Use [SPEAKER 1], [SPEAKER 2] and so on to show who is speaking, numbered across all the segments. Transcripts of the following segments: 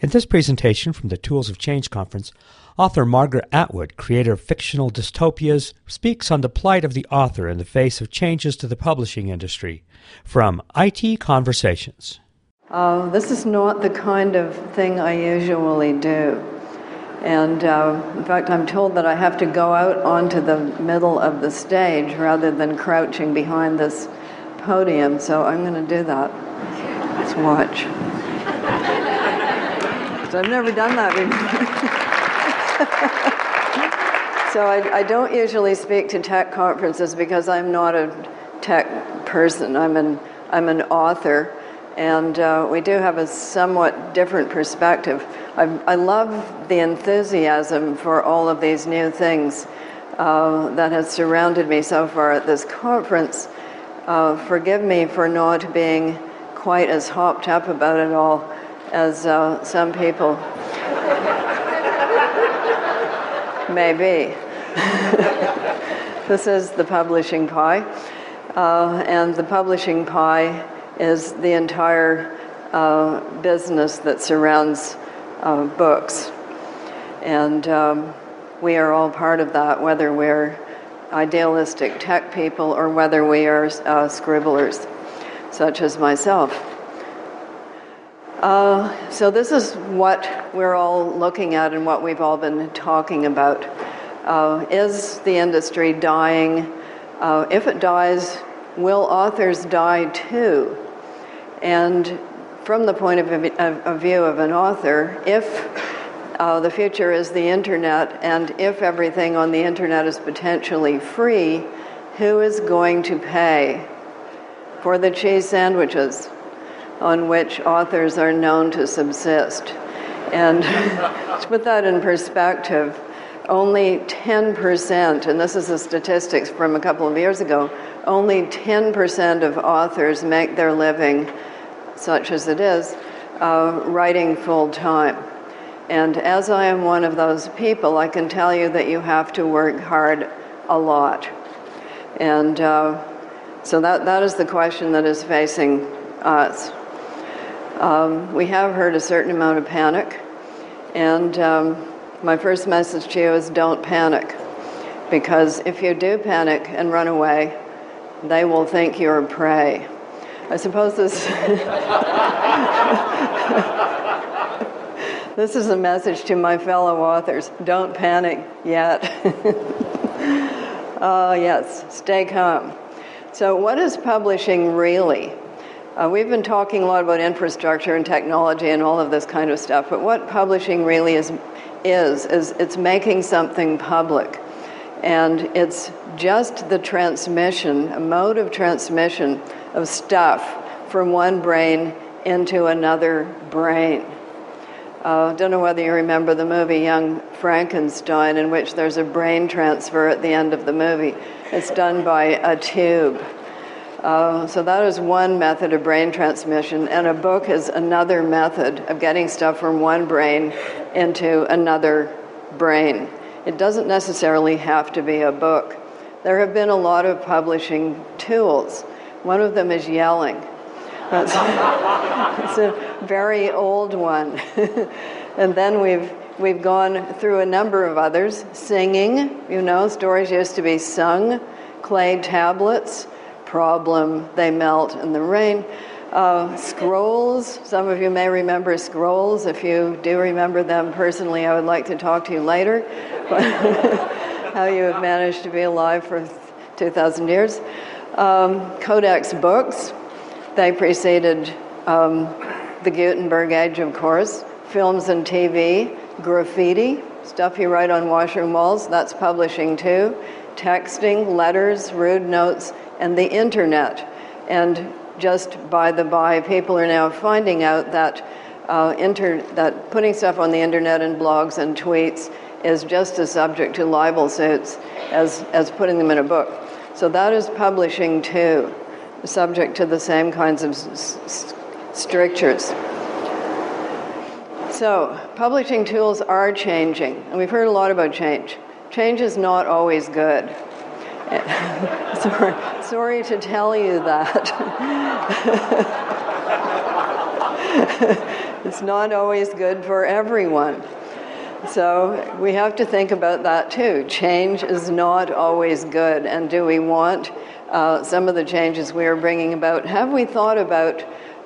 [SPEAKER 1] In this presentation from the Tools of Change Conference, author Margaret Atwood, creator of fictional dystopias, speaks on the plight of the author in the face of changes to the publishing industry. From IT Conversations.
[SPEAKER 2] This is not the kind of thing I usually do. And in fact, I'm told that I have to go out onto the middle of the stage rather than crouching behind this podium, so I'm going to do that. Let's watch. So I've never done that before. So I don't usually speak to tech conferences because I'm not a tech person. I'm an author, and we do have a somewhat different perspective. I love the enthusiasm for all of these new things that has surrounded me so far at this conference. Forgive me for not being quite as hopped up about it all as some people may be. This is the publishing pie, and the publishing pie is the entire business that surrounds books. And we are all part of that, whether we're idealistic tech people or whether we are scribblers, such as myself. So this is what we're all looking at and what we've all been talking about. Is the industry dying? If it dies, will authors die too? And from the point of view of an author, if the future is the internet, and if everything on the internet is potentially free, who is going to pay for the cheese sandwiches on which authors are known to subsist? And to put that in perspective, only 10%, and this is the statistics from a couple of years ago, only 10% of authors make their living, such as it is, writing full-time. And as I am one of those people, I can tell you that you have to work hard a lot. And so that is the question that is facing us. We have heard a certain amount of panic, and my first message to you is don't panic, because if you do panic and run away, they will think you're prey. I suppose this this is a message to my fellow authors. Don't panic yet. Yes, stay calm. So what is publishing really? We've been talking a lot about infrastructure and technology and all of this kind of stuff, but what publishing really is it's making something public. And it's just the transmission, a mode of transmission of stuff from one brain into another brain. Don't know whether you remember the movie Young Frankenstein, in which there's a brain transfer at the end of the movie. It's done by a tube. So that is one method of brain transmission, and a book is another method of getting stuff from one brain into another brain. It doesn't necessarily have to be a book. There have been a lot of publishing tools. One of them is yelling. It's a very old one. And then we've gone through a number of others. Singing, stories used to be sung. Clay tablets, problem, they melt in the rain. Scrolls, some of you may remember scrolls. If you do remember them personally, I would like to talk to you later. How you have managed to be alive for 2,000 years. Codex books, they preceded the Gutenberg Age, of course. Films and TV, graffiti, stuff you write on washroom walls, that's publishing too. Texting, letters, rude notes, and the internet. And just by the by, people are now finding out that that putting stuff on the internet and blogs and tweets is just as subject to libel suits as putting them in a book. So that is publishing too, subject to the same kinds of strictures. So publishing tools are changing, and we've heard a lot about change. Change is not always good. Sorry to tell you that. It's not always good for everyone. So we have to think about that too. Change is not always good. And do we want some of the changes we are bringing about? Have we thought about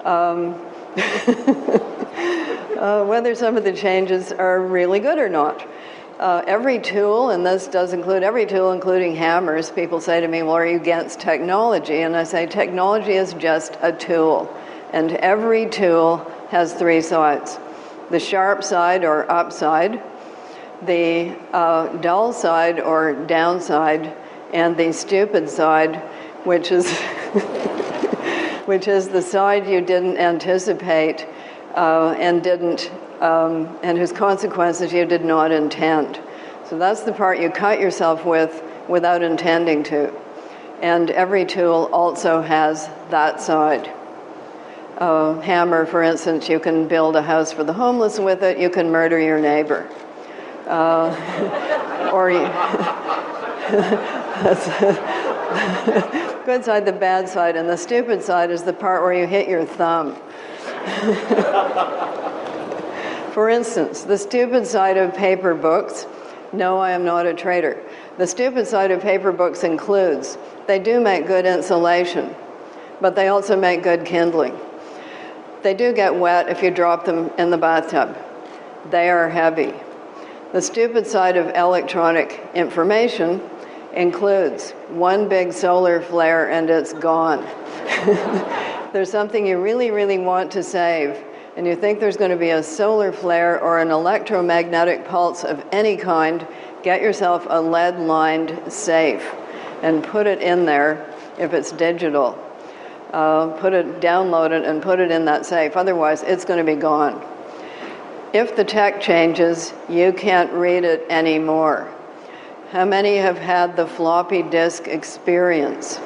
[SPEAKER 2] whether some of the changes are really good or not? Every tool, and this does include every tool, including hammers, people say to me, well, are you against technology? And I say, technology is just a tool. And every tool has three sides. The sharp side or upside, the dull side or downside, and the stupid side, which is which is the side you didn't anticipate and whose consequences you did not intend. So that's the part you cut yourself with without intending to. And every tool also has that side. Hammer, for instance, you can build a house for the homeless with it. You can murder your neighbor. Or you, that's the good side, the bad side. And the stupid side is the part where you hit your thumb. For instance, the stupid side of paper books, no, I am not a traitor. The stupid side of paper books includes, they do make good insulation, but they also make good kindling. They do get wet if you drop them in the bathtub. They are heavy. The stupid side of electronic information includes one big solar flare and it's gone. There's something you really, really want to save, and you think there's going to be a solar flare or an electromagnetic pulse of any kind, get yourself a lead-lined safe and put it in there if it's digital. Download it and put it in that safe. Otherwise, it's going to be gone. If the tech changes, you can't read it anymore. How many have had the floppy disk experience?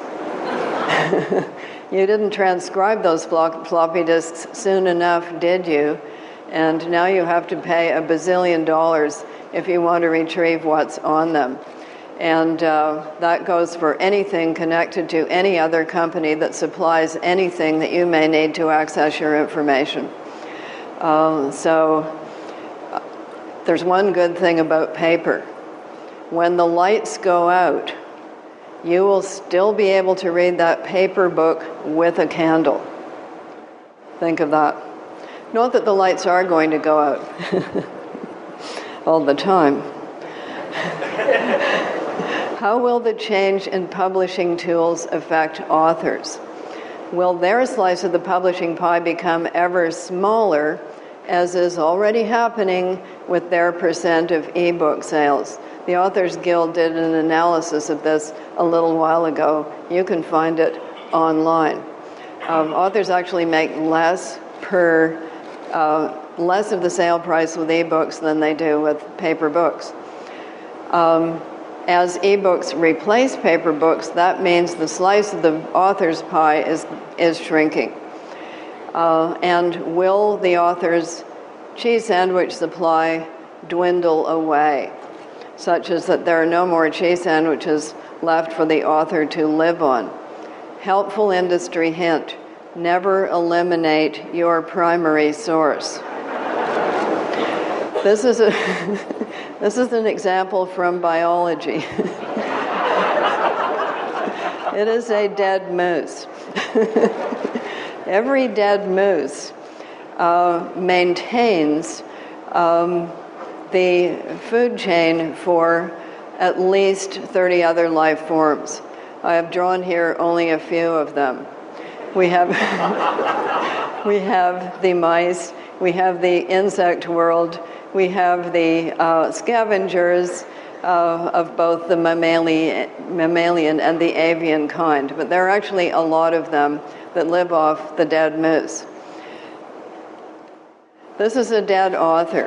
[SPEAKER 2] You didn't transcribe those floppy disks soon enough, did you? And now you have to pay $1 bazillion if you want to retrieve what's on them. And that goes for anything connected to any other company that supplies anything that you may need to access your information. So there's one good thing about paper. When the lights go out, you will still be able to read that paper book with a candle. Think of that. Not that the lights are going to go out all the time. How will the change in publishing tools affect authors? Will their slice of the publishing pie become ever smaller, as is already happening with their percent of e-book sales? The Authors Guild did an analysis of this a little while ago. You can find it online. Authors actually make less of the sale price with e-books than they do with paper books. As e-books replace paper books, that means the slice of the author's pie is shrinking. And will the author's cheese sandwich supply dwindle away, such as that there are no more cheese sandwiches left for the author to live on? Helpful industry hint: never eliminate your primary source. This is an example from biology. It is a dead moose. Every dead moose maintains the food chain for at least 30 other life forms. I have drawn here only a few of them. We have we have the mice, we have the insect world, we have the scavengers of both the mammalian and the avian kind, but there are actually a lot of them that live off the dead moose. This is a dead author.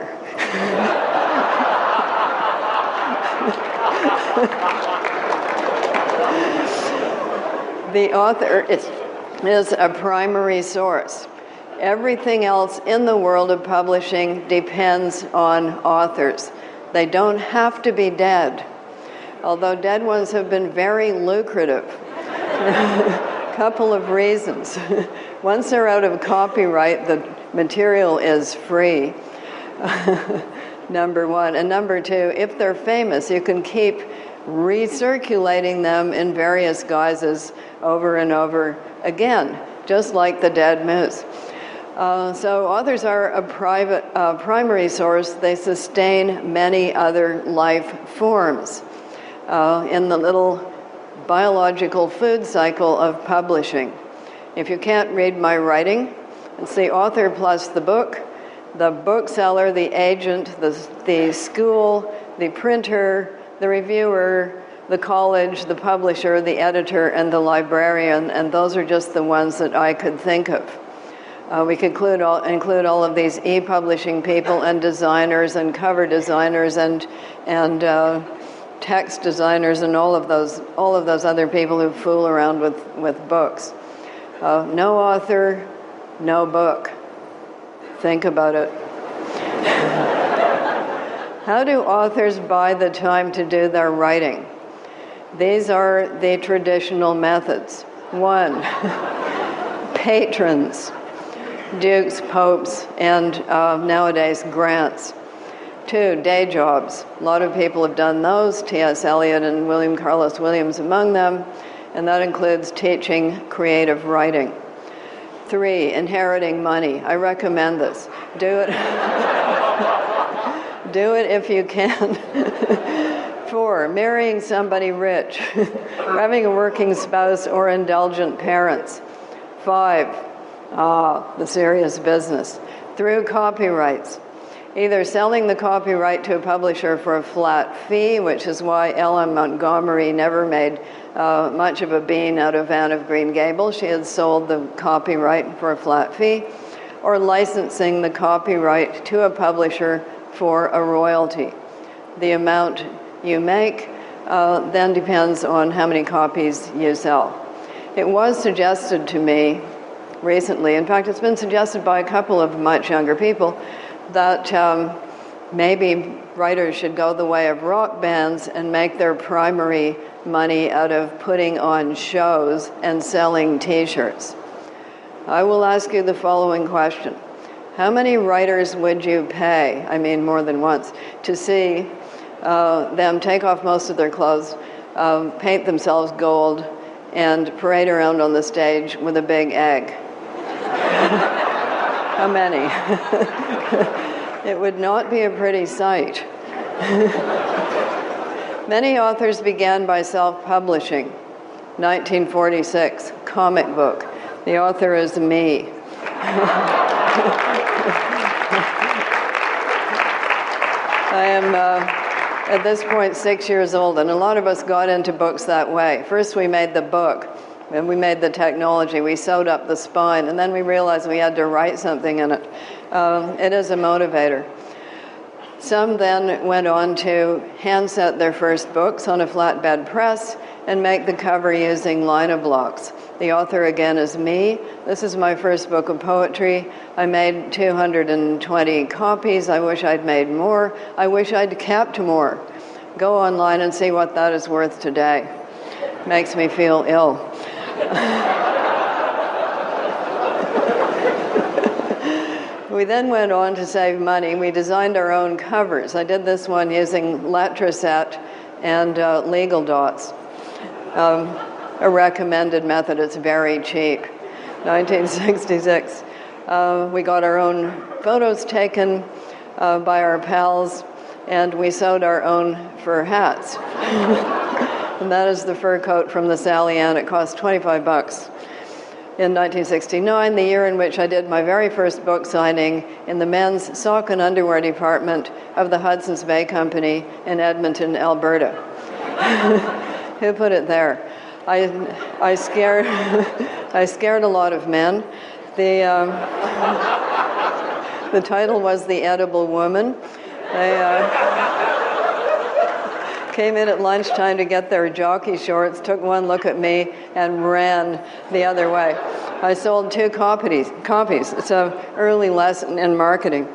[SPEAKER 2] The author is a primary source. Everything else in the world of publishing depends on authors. They don't have to be dead, although dead ones have been very lucrative Couple of reasons. Once they're out of copyright, the material is free. Number one. And number two, if they're famous, you can keep recirculating them in various guises over and over again, just like the dead moose. So authors are a primary source. They sustain many other life forms in the little biological food cycle of publishing. If you can't read my writing, it's the author plus the bookseller, the agent, the school, the printer, the reviewer, the college, the publisher, the editor, and the librarian, and those are just the ones that I could think of. We could include all of these e-publishing people and designers and cover designers and text designers and all of those other people who fool around with books. No author, no book. Think about it. How do authors buy the time to do their writing? These are the traditional methods. 1, patrons, dukes, popes, and nowadays grants. 2, day jobs. A lot of people have done those, T.S. Eliot and William Carlos Williams among them, and that includes teaching creative writing. 3, inheriting money. I recommend this. Do it. Do it if you can. 4, marrying somebody rich, having a working spouse or indulgent parents. 5, the serious business, through copyrights. Either selling the copyright to a publisher for a flat fee, which is why L.M. Montgomery never made much of a bean out of Anne of Green Gables. She had sold the copyright for a flat fee, or licensing the copyright to a publisher for a royalty. The amount you make then depends on how many copies you sell. It was suggested to me recently, in fact, it's been suggested by a couple of much younger people, that maybe writers should go the way of rock bands and make their primary money out of putting on shows and selling T-shirts. I will ask you the following question. How many writers would you pay, I mean more than once, to see them take off most of their clothes, paint themselves gold, and parade around on the stage with a big egg? How many? It would not be a pretty sight. Many authors began by self-publishing. 1946, comic book. The author is me. I am, at this point, 6 years old, and a lot of us got into books that way. First, we made the book, and we made the technology. We sewed up the spine, and then we realized we had to write something in it. It is a motivator. Some then went on to handset their first books on a flatbed press and make the cover using lino blocks. The author, again, is me. This is my first book of poetry. I made 220 copies. I wish I'd made more. I wish I'd kept more. Go online and see what that is worth today. Makes me feel ill. We then went on to save money. We designed our own covers. I did this one using Letraset and Legal Dots. A recommended method. It's very cheap. 1966. We got our own photos taken by our pals, and we sewed our own fur hats. And that is the fur coat from the Sally Ann. It cost $25. In 1969, the year in which I did my very first book signing in the men's sock and underwear department of the Hudson's Bay Company in Edmonton, Alberta. Who put it there? I scared a lot of men. The title was The Edible Woman. They came in at lunchtime to get their jockey shorts, took one look at me, and ran the other way. I sold 2 copies. It's an early lesson in marketing.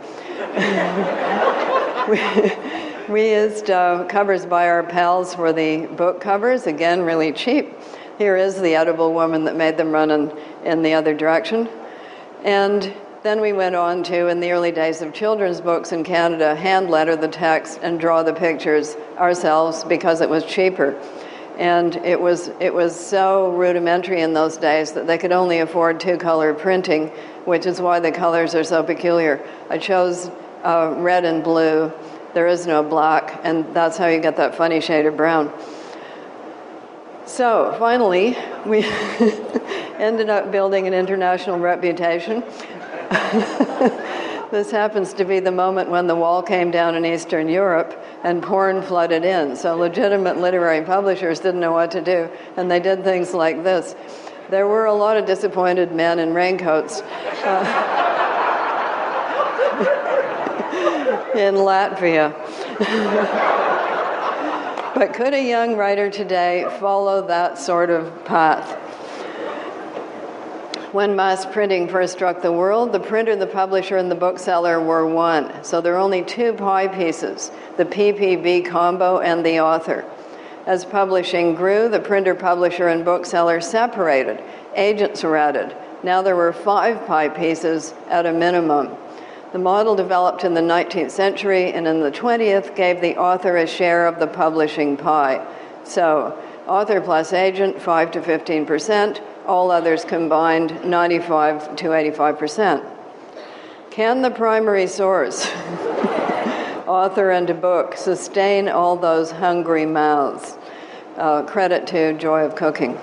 [SPEAKER 2] We used covers by our pals for the book covers, again, really cheap. here is the edible woman that made them run in the other direction. And then we went on to, in the early days of children's books in Canada, hand letter the text and draw the pictures ourselves because it was cheaper. And it was so rudimentary in those days that they could only afford two-color printing, which is why the colors are so peculiar. I chose red and blue. There is no black, and that's how you get that funny shade of brown. So finally, we ended up building an international reputation. This happens to be the moment when the wall came down in Eastern Europe and porn flooded in. So legitimate literary publishers didn't know what to do, and they did things like this. There were a lot of disappointed men in raincoats in Latvia. But could a young writer today follow that sort of path? When mass printing first struck the world, the printer, the publisher, and the bookseller were one. So there are only two pie pieces, the PPB combo and the author. As publishing grew, the printer, publisher, and bookseller separated. Agents were added. Now there were 5 pie pieces at a minimum. The model developed in the 19th century and in the 20th gave the author a share of the publishing pie. So author plus agent, 5 to 15%. All others combined, 95 to 85%. Can the primary source, author and a book, sustain all those hungry mouths? Credit to Joy of Cooking.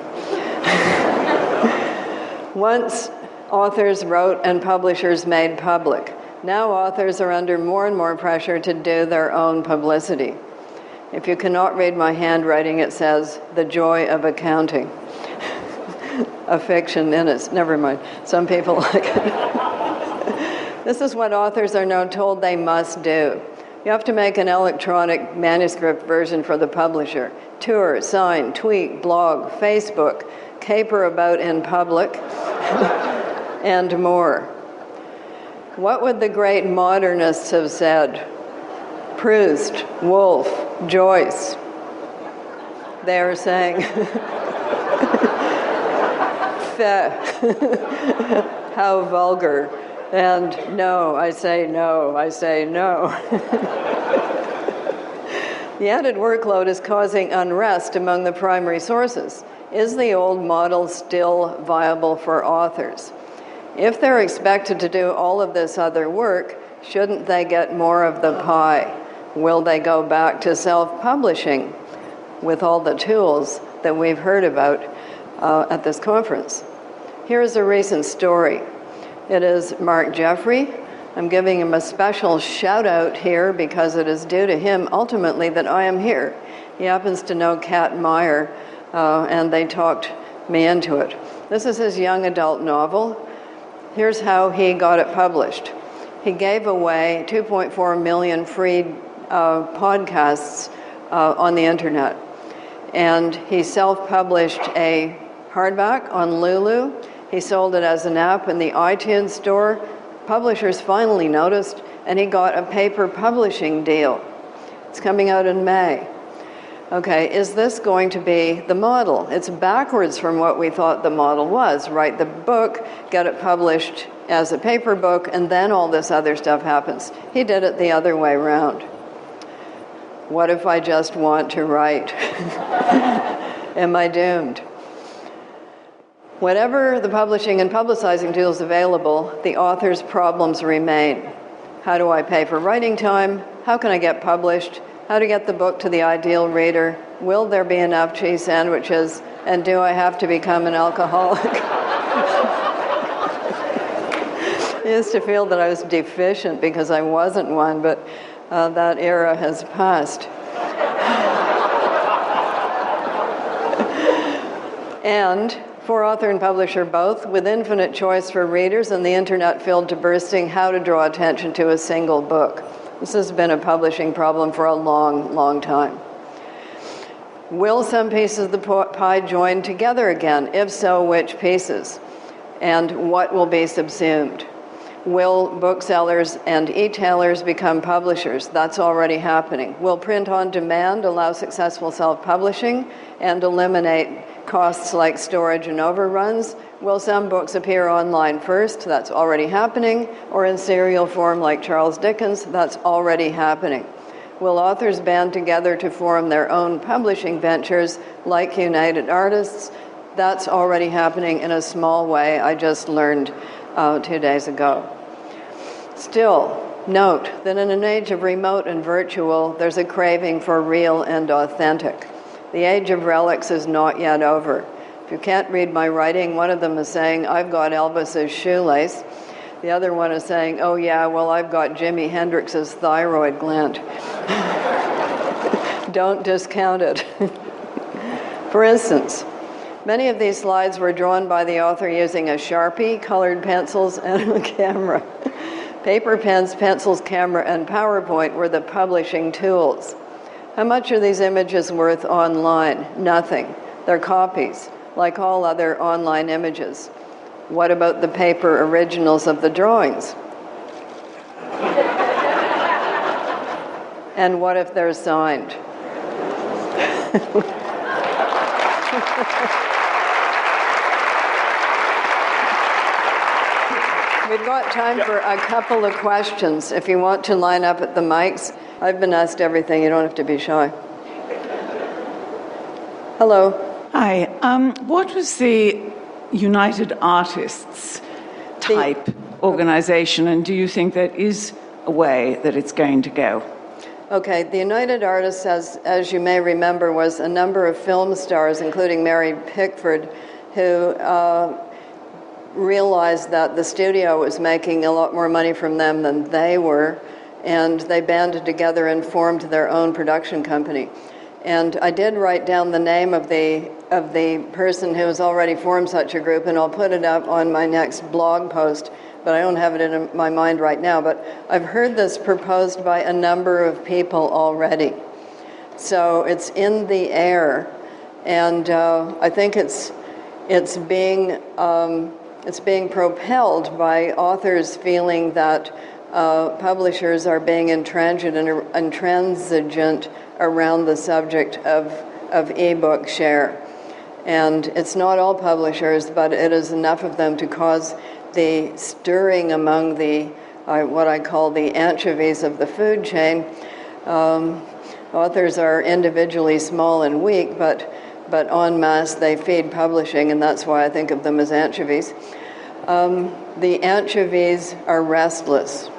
[SPEAKER 2] Once authors wrote and publishers made public. Now authors are under more and more pressure to do their own publicity. If you cannot read my handwriting, it says, The Joy of Accounting. A fiction in it. Never mind. Some people like it. This is what authors are now told they must do. You have to make an electronic manuscript version for the publisher. Tour, sign, tweet, blog, Facebook, caper about in public, and more. What would the great modernists have said? Proust, Woolf, Joyce. They are saying, how vulgar. And no, I say no, I say no. The added workload is causing unrest among the primary sources. Is the old model still viable for authors? If they're expected to do all of this other work, shouldn't they get more of the pie? Will they go back to self-publishing with all the tools that we've heard about at this conference? Here's a recent story. It is Mark Jeffrey. I'm giving him a special shout out here because it is due to him ultimately that I am here. He happens to know Kat Meyer, and they talked me into it. This is his young adult novel. Here's how he got it published. He gave away 2.4 million free podcasts on the internet. And he self-published a hardback on Lulu. He sold it as an app in the iTunes store. Publishers finally noticed, and he got a paper publishing deal. It's coming out in May. Okay, is this going to be the model? It's backwards from what we thought the model was. Write the book, get it published as a paper book, and then all this other stuff happens. He did it the other way around. What if I just want to write? Am I doomed? Whatever the publishing and publicizing tools available, the author's problems remain. How do I pay for writing time? How can I get published? How to get the book to the ideal reader? Will there be enough cheese sandwiches? And do I have to become an alcoholic? I used to feel that I was deficient because I wasn't one, but that era has passed. And for author and publisher both, with infinite choice for readers and the internet filled to bursting, how to draw attention to a single book. This has been a publishing problem for a long, long time. Will some pieces of the pie join together again? If so, which pieces? And what will be subsumed? Will booksellers and e-tailers become publishers? That's already happening. Will print on demand allow successful self-publishing and eliminate costs like storage and overruns? Will some books appear online first? That's already happening. Or in serial form like Charles Dickens? That's already happening. Will authors band together to form their own publishing ventures like United Artists? That's already happening in a small way. I just learned 2 days ago. Still, note that in an age of remote and virtual, there's a craving for real and authentic. The age of relics is not yet over. If you can't read my writing, one of them is saying, I've got Elvis's shoelace. The other one is saying, oh yeah, well, I've got Jimi Hendrix's thyroid gland. Don't discount it. For instance, many of these slides were drawn by the author using a Sharpie, colored pencils, and a camera. Paper, pens, pencils, camera, and PowerPoint were the publishing tools. How much are these images worth online? Nothing. They're copies, like all other online images. What about the paper originals of the drawings? And what if they're signed? We've got time for a couple of questions. If you want to line up at the mics, I've been asked everything. You don't have to be shy. Hello.
[SPEAKER 3] Hi. What was the United Artists type organization, and do you think that is a way that it's going to go?
[SPEAKER 2] Okay, the United Artists, as you may remember, was a number of film stars, including Mary Pickford, who realized that the studio was making a lot more money from them than they were, and they banded together and formed their own production company. And I did write down the name of the person who has already formed such a group, and I'll put it up on my next blog post, but I don't have it in my mind right now. But I've heard this proposed by a number of people already. So it's in the air, and I think it's being propelled by authors feeling that publishers are being intransigent around the subject of e-book share. And it's not all publishers, but it is enough of them to cause the stirring among the what I call the anchovies of the food chain. Authors are individually small and weak, but en masse they feed publishing, and that's why I think of them as anchovies. The anchovies are restless.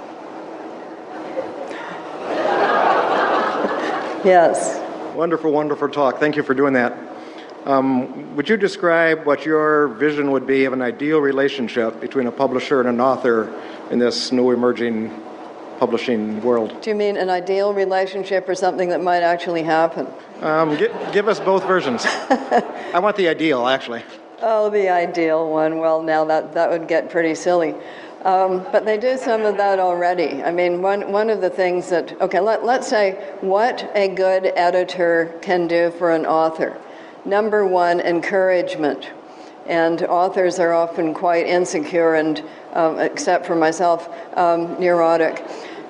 [SPEAKER 2] Yes.
[SPEAKER 4] Wonderful, wonderful talk. Thank you for doing that. Would you describe what your vision would be of an ideal relationship between a publisher and an author in this new emerging publishing world?
[SPEAKER 2] Do you mean an ideal relationship or something that might actually happen?
[SPEAKER 4] Give us both versions. I want the ideal, actually.
[SPEAKER 2] Oh, the ideal one. Well, now that would get pretty silly. But they do some of that already. I mean, one of the things that, okay, let's say what a good editor can do for an author. Number one, encouragement. And authors are often quite insecure and, except for myself, neurotic.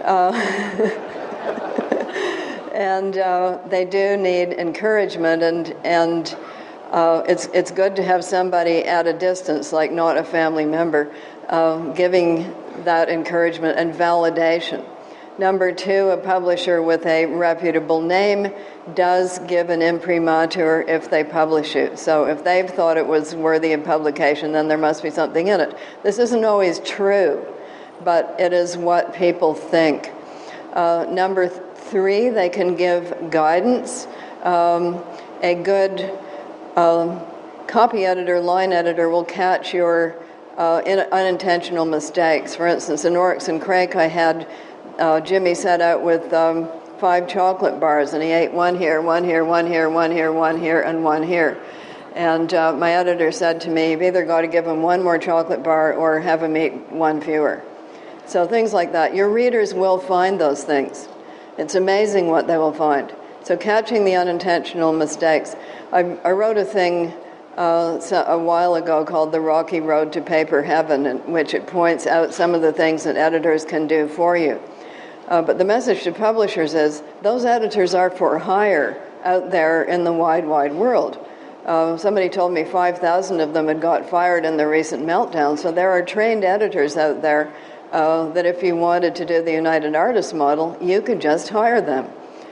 [SPEAKER 2] And they do need encouragement, and it's good to have somebody at a distance, like not a family member, giving that encouragement and validation. Number two, a publisher with a reputable name does give an imprimatur if they publish it. So if they've thought it was worthy of publication, then there must be something in it. This isn't always true, but it is what people think. Number three, they can give guidance. A good copy editor, line editor will catch your unintentional mistakes. For instance, in Oryx and Crake, I had Jimmy set out with 5 chocolate bars, and he ate one here, one here, one here, one here, one here, and one here. And my editor said to me, you've either got to give him one more chocolate bar or have him eat one fewer. So things like that. Your readers will find those things. It's amazing what they will find. So catching the unintentional mistakes. I wrote a thing a while ago called The Rocky Road to Paper Heaven, in which it points out some of the things that editors can do for you. But the message to publishers is those editors are for hire out there in the wide, wide world. Somebody told me 5,000 of them had got fired in the recent meltdown. So there are trained editors out there that if you wanted to do the United Artists model, you could just hire them.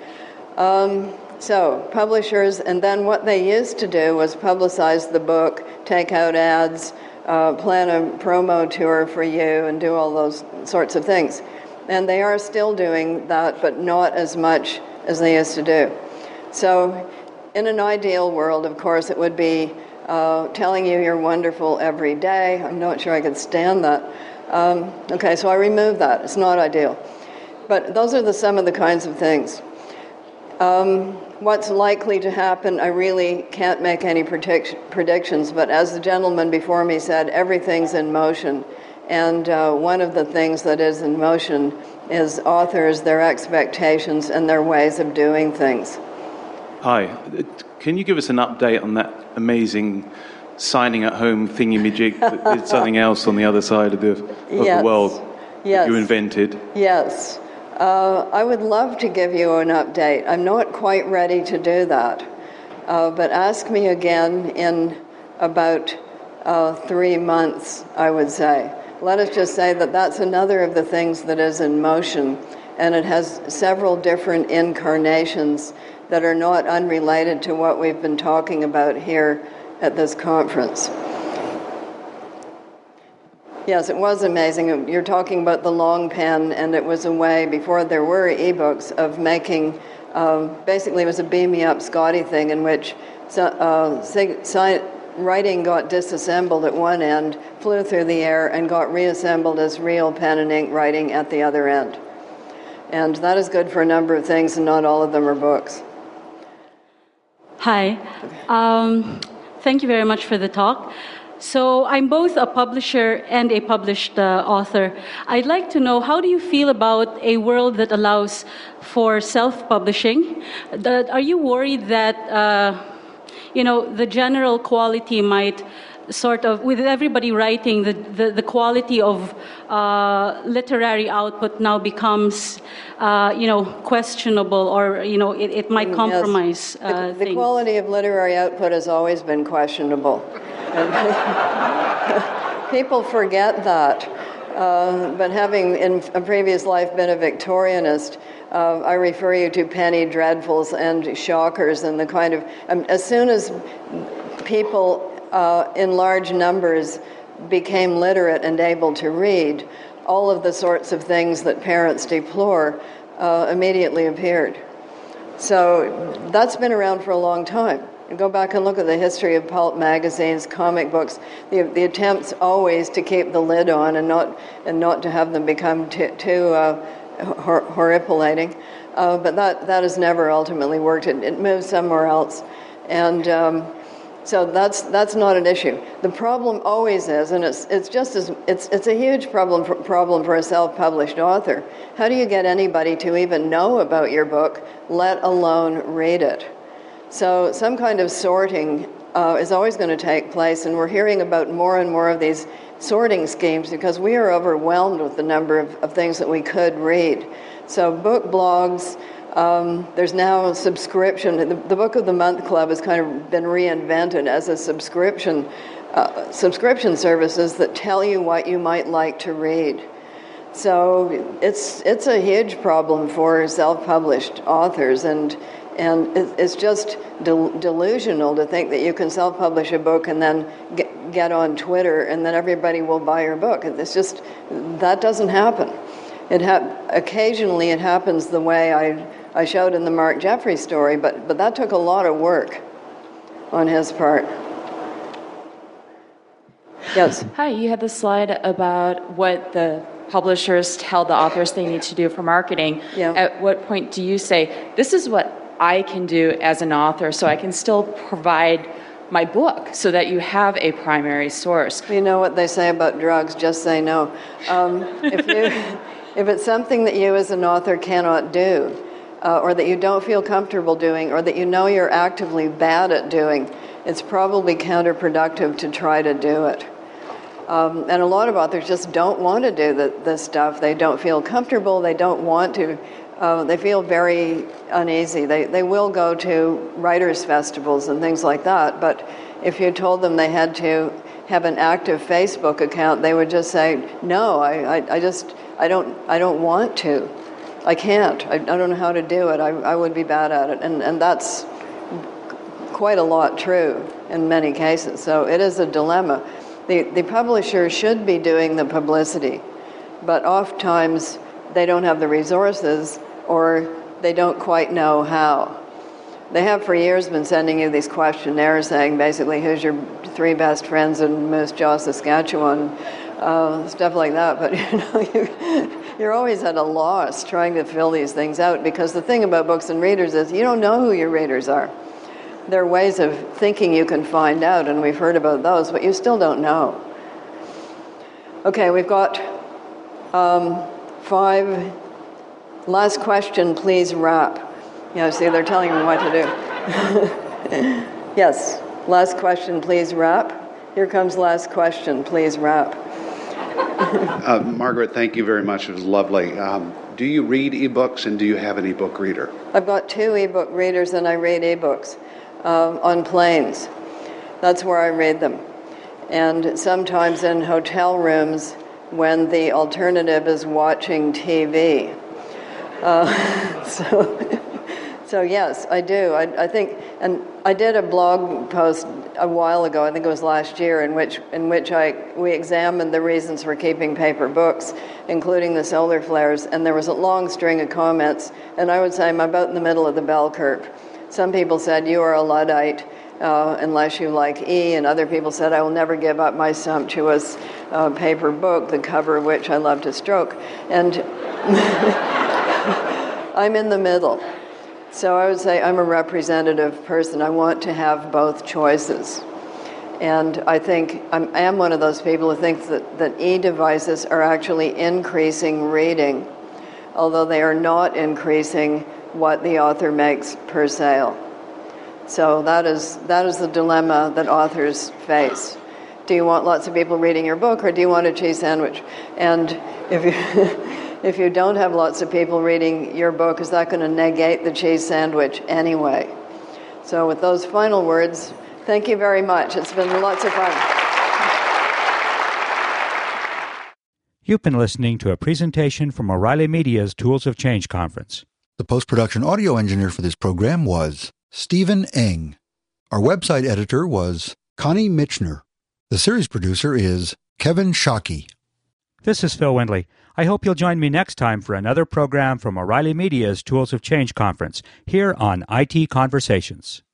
[SPEAKER 2] So publishers, and then what they used to do was publicize the book, take out ads, plan a promo tour for you, and do all those sorts of things. And they are still doing that, but not as much as they used to do. So in an ideal world, of course, it would be telling you you're wonderful every day. I'm not sure I could stand that. Okay, so I removed that. It's not ideal. But those are some of the kinds of things. What's likely to happen, I really can't make any predictions, but as the gentleman before me said, everything's in motion. And one of the things that is in motion is authors, their expectations, and their ways of doing things.
[SPEAKER 5] Hi. Can you give us an update on that amazing signing at home thingy-majig that did something else on the other side of the world that you invented?
[SPEAKER 2] Yes. I would love to give you an update. I'm not quite ready to do that. But ask me again in about 3 months, I would say. Let us just say that that's another of the things that is in motion, and it has several different incarnations that are not unrelated to what we've been talking about here at this conference. Yes, it was amazing. You're talking about the long pen, and it was a way, before there were ebooks, of making, basically it was a beam me up Scotty thing in which writing got disassembled at one end, flew through the air, and got reassembled as real pen and ink writing at the other end. And that is good for a number of things, and not all of them are books.
[SPEAKER 6] Hi. Thank you very much for the talk. So I'm both a publisher and a published author. I'd like to know, how do you feel about a world that allows for self-publishing? Are you worried that, the general quality might sort of, with everybody writing, the quality of literary output now becomes, questionable, or, it might compromise
[SPEAKER 2] things? The
[SPEAKER 6] things.
[SPEAKER 2] quality of literary output has always been questionable. People forget that. But having in a previous life been a Victorianist, I refer you to penny dreadfuls and shockers and the kind of... as soon as people in large numbers became literate and able to read, all of the sorts of things that parents deplore immediately appeared. So that's been around for a long time. Go back and look at the history of pulp magazines, comic books. The attempts always to keep the lid on and not to have them become too horripulating. But that has never ultimately worked. It moves somewhere else, and so that's not an issue. The problem always is, and it's a huge problem for a self-published author. How do you get anybody to even know about your book, let alone read it? So some kind of sorting is always going to take place, and we're hearing about more and more of these sorting schemes because we are overwhelmed with the number of things that we could read. So book blogs, there's now a subscription. The Book of the Month Club has kind of been reinvented as a subscription services that tell you what you might like to read. So it's a huge problem for self-published authors, and it's just delusional to think that you can self-publish a book and then get on Twitter and then everybody will buy your book. It's just, that doesn't happen. Occasionally it happens the way I showed in the Mark Jeffrey story, but that took a lot of work on his part. Yes?
[SPEAKER 7] Hi, you had the slide about what the publishers tell the authors they need to do for marketing.
[SPEAKER 2] Yeah.
[SPEAKER 7] At what point do you say, this is what I can do as an author so I can still provide my book so that you have a primary source?
[SPEAKER 2] You know what they say about drugs, just say no. If it's something that you as an author cannot do, or that you don't feel comfortable doing, or that you know you're actively bad at doing, it's probably counterproductive to try to do it. And a lot of authors just don't want to do this stuff. They don't feel comfortable. They don't want to they feel very uneasy. They will go to writers' festivals and things like that, but if you told them they had to have an active Facebook account, they would just say, no, I don't want to. I can't. I don't know how to do it. I would be bad at it. And that's quite a lot true in many cases. So it is a dilemma. The publisher should be doing the publicity, but oftentimes they don't have the resources or they don't quite know how. They have for years been sending you these questionnaires saying basically who's your 3 best friends in Moose Jaw, Saskatchewan, stuff like that. But you're always at a loss trying to fill these things out, because the thing about books and readers is you don't know who your readers are. There are ways of thinking you can find out, and we've heard about those, but you still don't know. Okay, we've got 5. Last question, please wrap. Yeah, see, they're telling me what to do. Yes, last question, please wrap. Here comes last question, please wrap.
[SPEAKER 8] Margaret, thank you very much. It was lovely. Do you read ebooks, and do you have an ebook reader?
[SPEAKER 2] I've got 2 ebook readers, and I read ebooks on planes. That's where I read them. And sometimes in hotel rooms when the alternative is watching TV. So yes, I do. I think, and I did a blog post a while ago, I think it was last year, in which we examined the reasons for keeping paper books, including the solar flares, and there was a long string of comments, and I would say I'm about in the middle of the bell curve. Some people said, you are a Luddite unless you like E, and other people said, I will never give up my sumptuous paper book, the cover of which I love to stroke. And I'm in the middle. So I would say I'm a representative person. I want to have both choices. And I think I am one of those people who thinks that e-devices are actually increasing reading, although they are not increasing what the author makes per sale. So that is the dilemma that authors face. Do you want lots of people reading your book, or do you want a cheese sandwich? And if you don't have lots of people reading your book, is that going to negate the cheese sandwich anyway? So with those final words, thank you very much. It's been lots of fun.
[SPEAKER 1] You've been listening to a presentation from O'Reilly Media's Tools of Change conference.
[SPEAKER 9] The post-production audio engineer for this program was Stephen Eng. Our website editor was Connie Mitchner. The series producer is Kevin Shockey.
[SPEAKER 1] This is Phil Windley. I hope you'll join me next time for another program from O'Reilly Media's Tools of Change conference here on IT Conversations.